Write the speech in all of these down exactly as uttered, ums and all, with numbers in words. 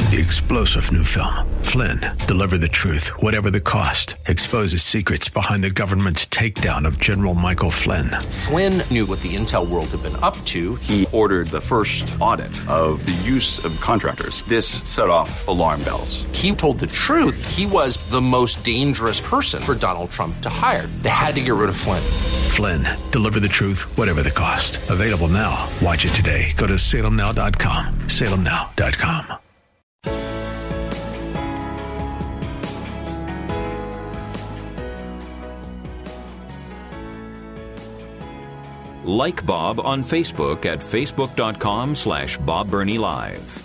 The explosive new film, Flynn, deliver the truth, whatever the cost, exposes secrets behind the government's takedown of General Michael Flynn. Flynn knew what the intel world had been up to. He ordered the first audit of the use of contractors. This set off alarm bells. He told the truth. He was the most dangerous person for Donald Trump to hire. They had to get rid of Flynn. Flynn, deliver the truth, whatever the cost. Available now. Watch it today. Go to salem now dot com. salem now dot com. Like Bob on Facebook at facebook.com slash Bob Burney Live.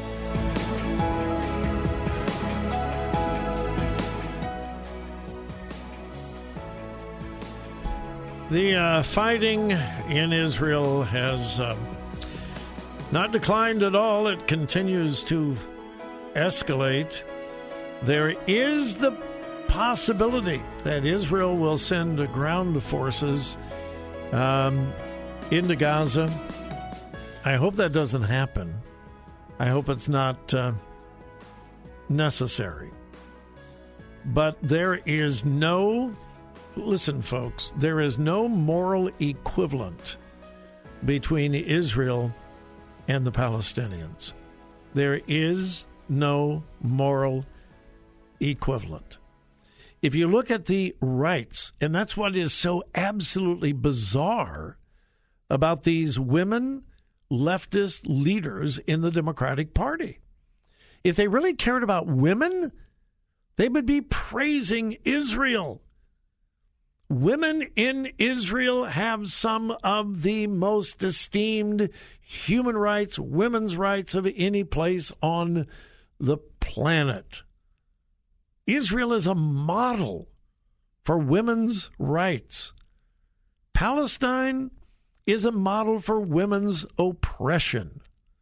The uh, fighting in Israel has uh, not declined at all. It continues to escalate. There is the possibility that Israel will send ground forces Um, into Gaza. I hope that doesn't happen. I hope it's not uh, necessary. But there is no, listen, folks, there is no moral equivalent between Israel and the Palestinians. There is no moral equivalent. If you look at the rights, and that's what is so absolutely bizarre about these women leftist leaders in the Democratic Party. If they really cared about women, they would be praising Israel. Women in Israel have some of the most esteemed human rights, women's rights of any place on the planet. Israel is a model for women's rights. Palestine is a model for women's oppression.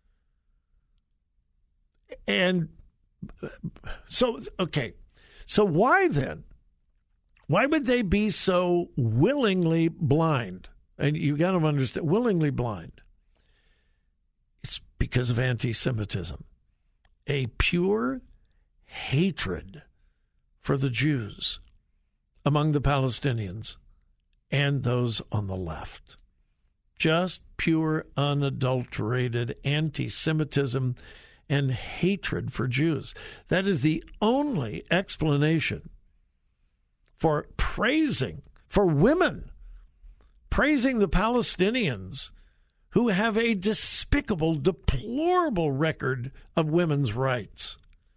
And so, okay, so why then? Why would they be so willingly blind? And you got to understand, willingly blind. It's because of anti-Semitism. A pure hatred for the Jews among the Palestinians and those on the left. Just pure, unadulterated anti-Semitism and hatred for Jews. That is the only explanation for praising, for women, praising the Palestinians who have a despicable, deplorable record of women's rights,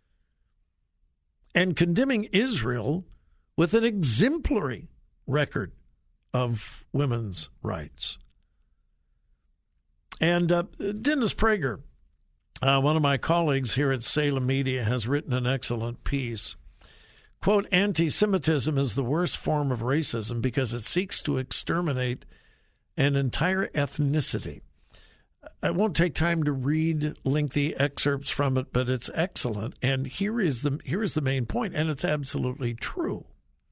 and condemning Israel with an exemplary record of women's rights. And uh, Dennis Prager, uh, one of my colleagues here at Salem Media, has written an excellent piece. Quote, anti-Semitism is the worst form of racism because it seeks to exterminate an entire ethnicity. I won't take time to read lengthy excerpts from it, but it's excellent. And here is the here is the main point, and it's absolutely true.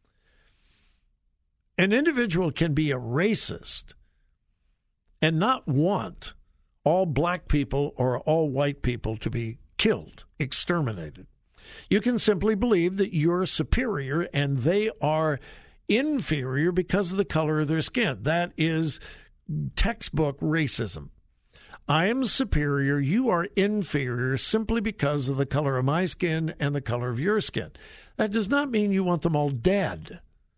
An individual can be a racist and not want all black people or all white people to be killed, exterminated. You can simply believe that you're superior and they are inferior because of the color of their skin. That is textbook racism. I am superior, you are inferior simply because of the color of my skin and the color of your skin. That does not mean you want them all dead.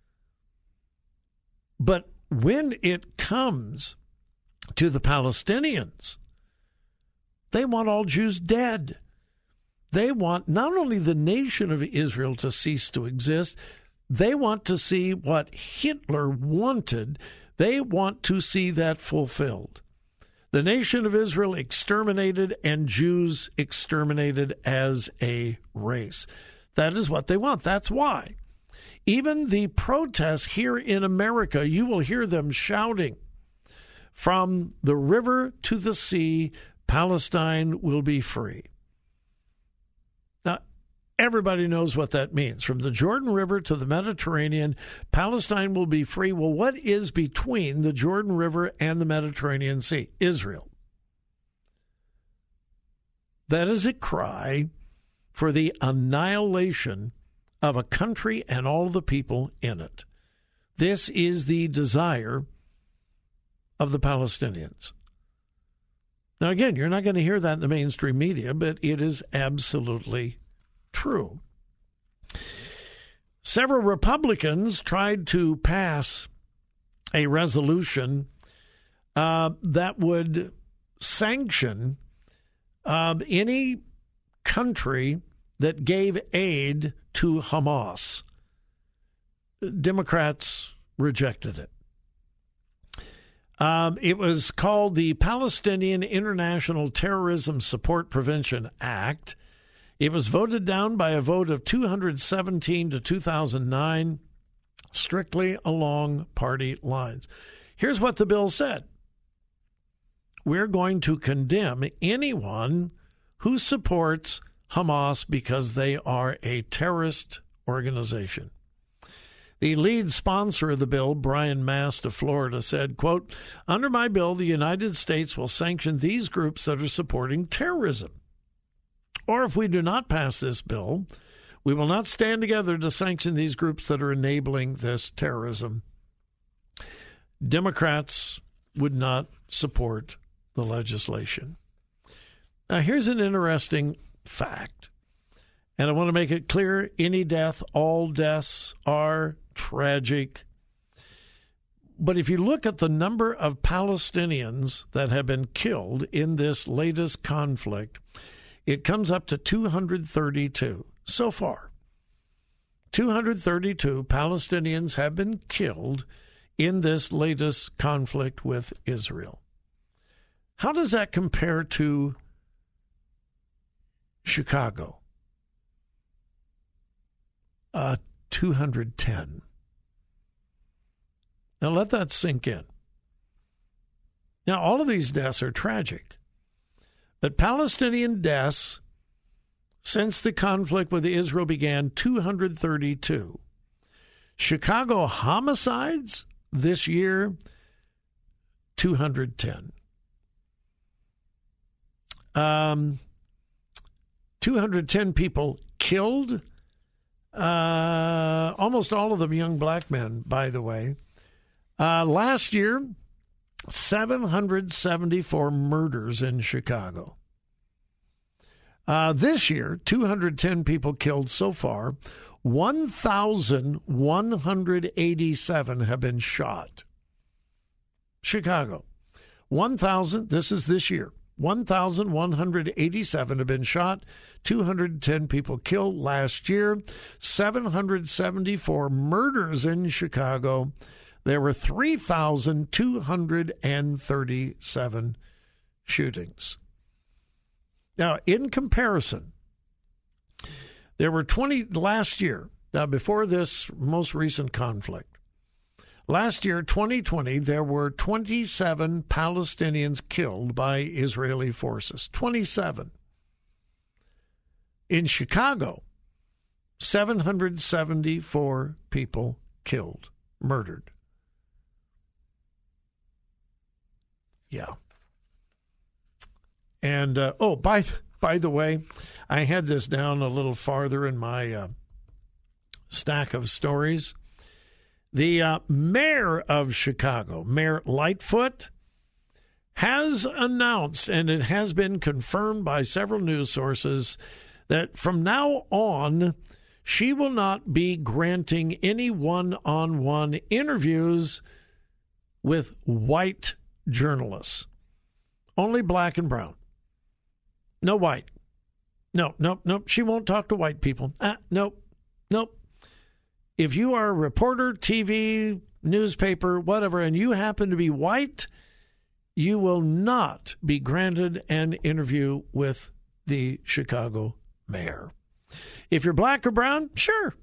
But when it comes to the Palestinians, they want all Jews dead. They want not only the nation of Israel to cease to exist, they want to see what Hitler wanted. They want to see that fulfilled. The nation of Israel exterminated and Jews exterminated as a race. That is what they want. That's why. Even the protests here in America, you will hear them shouting, from the river to the sea, Palestine will be free. Now, everybody knows what that means. From the Jordan River to the Mediterranean, Palestine will be free. Well, what is between the Jordan River and the Mediterranean Sea? Israel. That is a cry for the annihilation of a country and all the people in it. This is the desire of the Palestinians. Now, again, you're not going to hear that in the mainstream media, but it is absolutely true. Several Republicans tried to pass a resolution uh, that would sanction uh, any country that gave aid to Hamas. Democrats rejected it. Um, it was called the Palestinian International Terrorism Support Prevention Act. It was voted down by a vote of two hundred seventeen to two thousand nine, strictly along party lines. Here's what the bill said. We're going to condemn anyone who supports Hamas because they are a terrorist organization. The lead sponsor of the bill, Brian Mast of Florida, said, quote, under my bill, the United States will sanction these groups that are supporting terrorism. Or if we do not pass this bill, we will not stand together to sanction these groups that are enabling this terrorism. Democrats would not support the legislation. Now, here's an interesting fact, and I want to make it clear, any death, all deaths are tragic. But if you look at the number of Palestinians that have been killed in this latest conflict, it comes up to two hundred thirty-two so far. two hundred thirty-two Palestinians have been killed in this latest conflict with Israel. How does that compare to Chicago? Uh, two hundred ten. Now let that sink in. Now, all of these deaths are tragic, but Palestinian deaths since the conflict with Israel began, two hundred thirty-two. Chicago homicides this year, two hundred ten. Um, two hundred ten people killed, uh, almost all of them young black men, by the way. Uh, last year, seven hundred seventy-four murders in Chicago. Uh, this year, two hundred ten people killed so far. one thousand one hundred eighty-seven have been shot. Chicago. one thousand, this is this year. one thousand one hundred eighty-seven have been shot. two hundred ten people killed last year. seven hundred seventy-four murders in Chicago. There were three thousand two hundred thirty-seven shootings. Now, in comparison, there were twenty last year, now before this most recent conflict. Last year, twenty twenty, there were twenty-seven Palestinians killed by Israeli forces. twenty-seven. In Chicago, seven hundred seventy-four people killed, murdered. Yeah. And, uh, oh, by, by the way, I had this down a little farther in my uh, stack of stories. The uh, mayor of Chicago, Mayor Lightfoot, has announced, and it has been confirmed by several news sources, that from now on, she will not be granting any one-on-one interviews with white journalists. Only black and brown. No white. No, no, no. She won't talk to white people. Ah, nope, nope. If you are a reporter, T V, newspaper, whatever, and you happen to be white, you will not be granted an interview with the Chicago mayor. If you're black or brown, sure.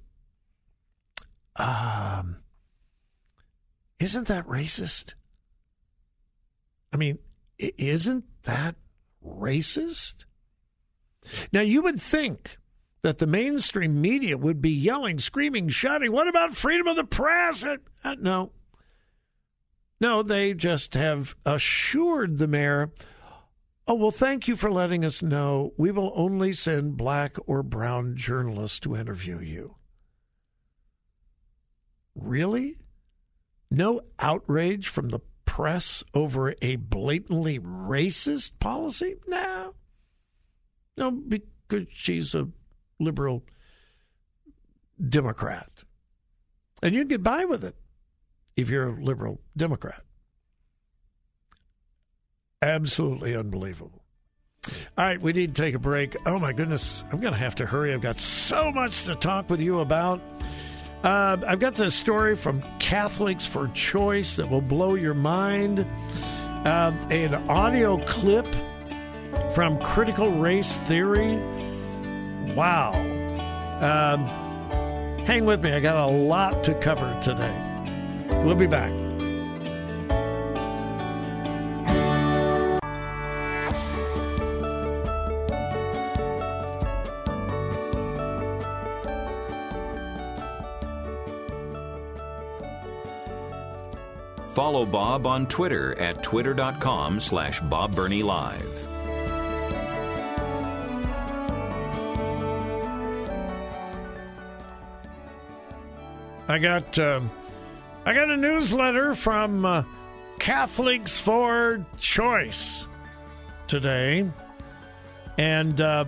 Um, isn't that racist? I mean, isn't that racist? Now, you would think that the mainstream media would be yelling, screaming, shouting, what about freedom of the press? Uh, no. No, they just have assured the mayor, Oh, well, thank you for letting us know. We will only send black or brown journalists to interview you. Really? No outrage from the press over a blatantly racist policy? No. No, because she's a liberal Democrat. And you can get by with it if you're a liberal Democrat. Absolutely unbelievable. All right, we need to take a break. Oh, my goodness. I'm going to have to hurry. I've got so much to talk with you about. Uh, I've got this story from Catholics for Choice that will blow your mind. Uh, an audio clip from Critical Race Theory. Wow. Um, hang with me. I got a lot to cover today. We'll be back. Follow Bob on Twitter at twitter.com slash Bob Burney Live. I got uh, I got a newsletter from uh, Catholics for Choice today, and uh,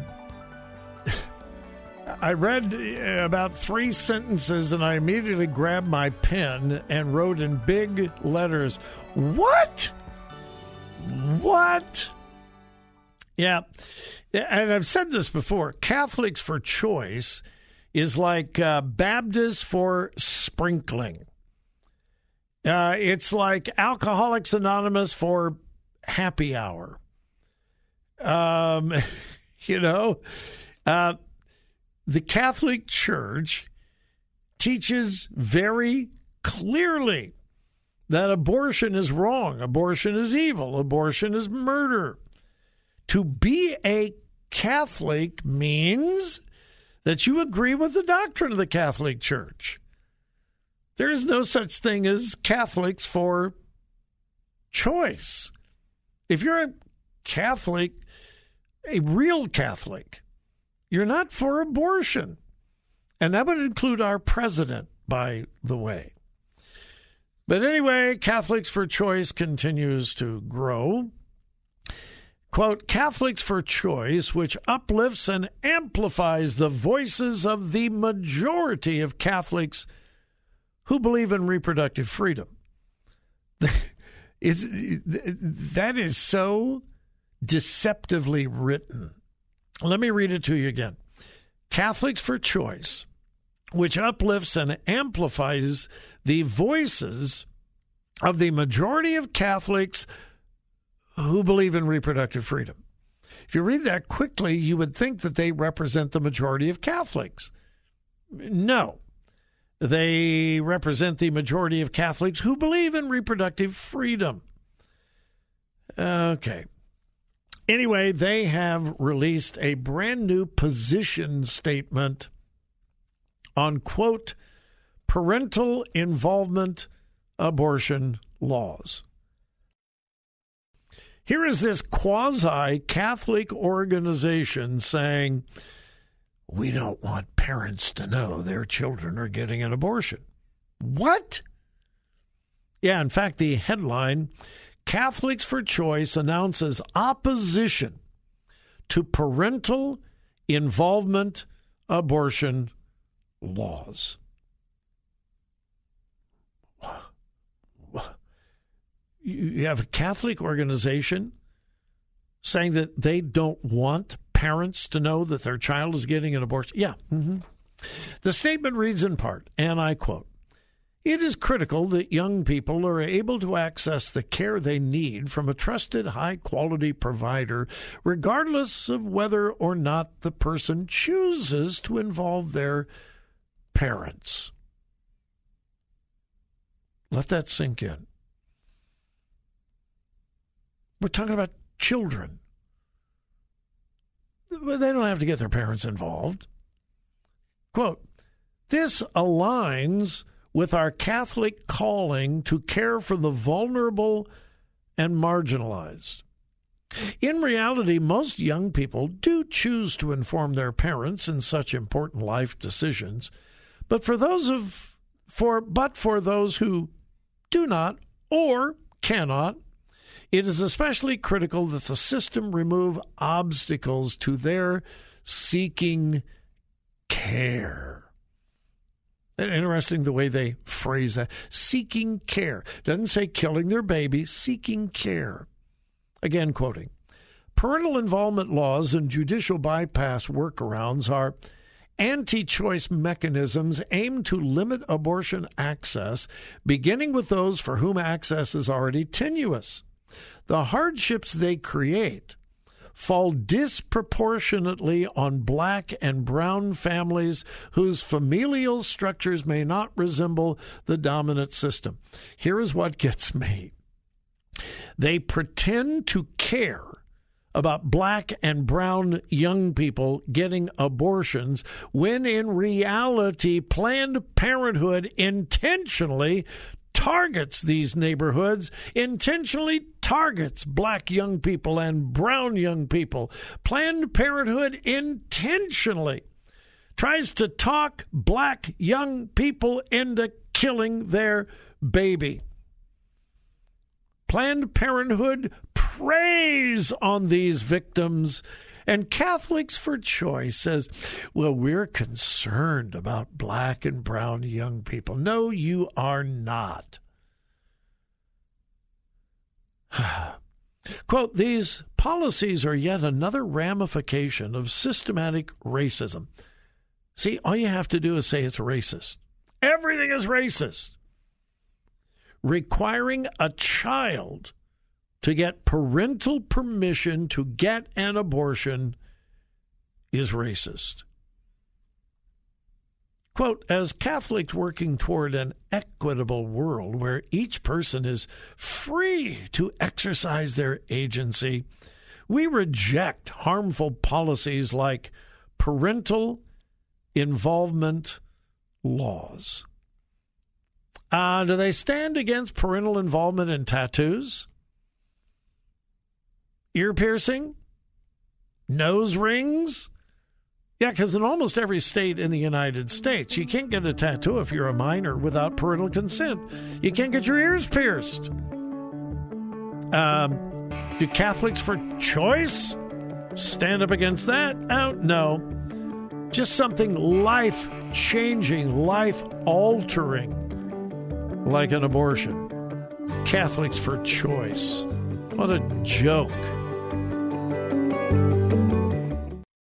I read about three sentences, and I immediately grabbed my pen and wrote in big letters, "What? What?" Yeah, and I've said this before. Catholics for Choice is like uh, Baptists for sprinkling. Uh, it's like Alcoholics Anonymous for happy hour. Um, you know, uh, the Catholic Church teaches very clearly that abortion is wrong, abortion is evil, abortion is murder. To be a Catholic means that you agree with the doctrine of the Catholic Church. There is no such thing as Catholics for choice. If you're a Catholic, a real Catholic, you're not for abortion. And that would include our president, by the way. But anyway, Catholics for Choice continues to grow. Quote, Catholics for Choice, which uplifts and amplifies the voices of the majority of Catholics who believe in reproductive freedom. is that is so deceptively written. Let me read it to you again. Catholics for Choice, which uplifts and amplifies the voices of the majority of Catholics who believe in reproductive freedom. If you read that quickly, you would think that they represent the majority of Catholics. No. They represent the majority of Catholics who believe in reproductive freedom. Okay. Anyway, they have released a brand new position statement on, quote, parental involvement abortion laws. Here is this quasi-Catholic organization saying, we don't want parents to know their children are getting an abortion. What? Yeah, in fact, the headline, Catholics for Choice announces opposition to parental involvement abortion laws. You have a Catholic organization saying that they don't want parents to know that their child is getting an abortion. Yeah. Mm-hmm. The statement reads in part, and I quote, it is critical that young people are able to access the care they need from a trusted, high-quality provider, regardless of whether or not the person chooses to involve their parents. Let that sink in. We're talking about children. They don't have to get their parents involved. Quote, this aligns with our Catholic calling to care for the vulnerable and marginalized. In reality, most young people do choose to inform their parents in such important life decisions, but for those of for but for those who do not or cannot, it is especially critical that the system remove obstacles to their seeking care. Interesting the way they phrase that. Seeking care. Doesn't say killing their baby, seeking care. Again, quoting, parental involvement laws and judicial bypass workarounds are anti-choice mechanisms aimed to limit abortion access, beginning with those for whom access is already tenuous. The hardships they create fall disproportionately on black and brown families whose familial structures may not resemble the dominant system. Here is what gets me. They pretend to care about black and brown young people getting abortions when in reality Planned Parenthood intentionally targets these neighborhoods, intentionally targets black young people and brown young people. Planned Parenthood intentionally tries to talk black young people into killing their baby. Planned Parenthood preys on these victims, and Catholics for Choice says, well, we're concerned about black and brown young people. No, you are not. Quote, these policies are yet another ramification of systematic racism. See, all you have to do is say it's racist. Everything is racist. Requiring a child to get parental permission to get an abortion is racist. Quote, as Catholics working toward an equitable world where each person is free to exercise their agency, we reject harmful policies like parental involvement laws. Uh, do they stand against parental involvement in tattoos? Ear piercing? Nose rings? Yeah, because in almost every state in the United States, you can't get a tattoo if you're a minor without parental consent. You can't get your ears pierced. Um, do Catholics for Choice stand up against that? Oh, no. Just something life-changing, life-altering, like an abortion. Catholics for Choice. What a joke.